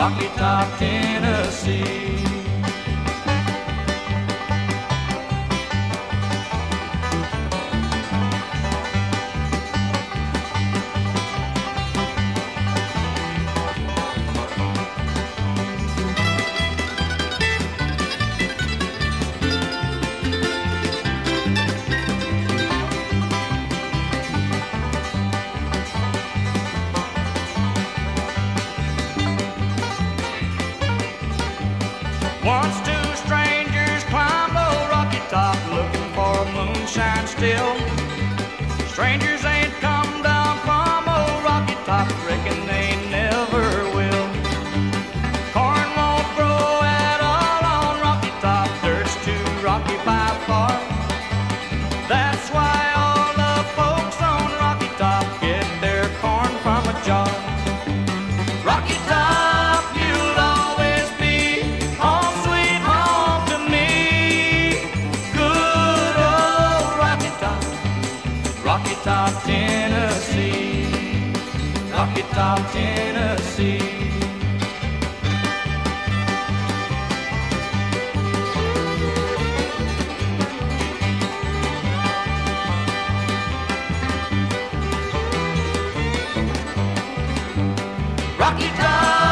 Rocky Top, Tennessee. Once two strangers climbed old Rocky Top looking for moonshine still. Strangers ain't come down from old Rocky Top, reckon they never will. Corn won't grow at all on Rocky Top, dirt's too rocky by far. That's why all the folks on Rocky Top get their corn from a jar. Rocky Top, you'll always be home sweet home to me. Good old Rocky Top, Rocky Top, Tennessee. Rocky Top, Tennessee. Rocky Top.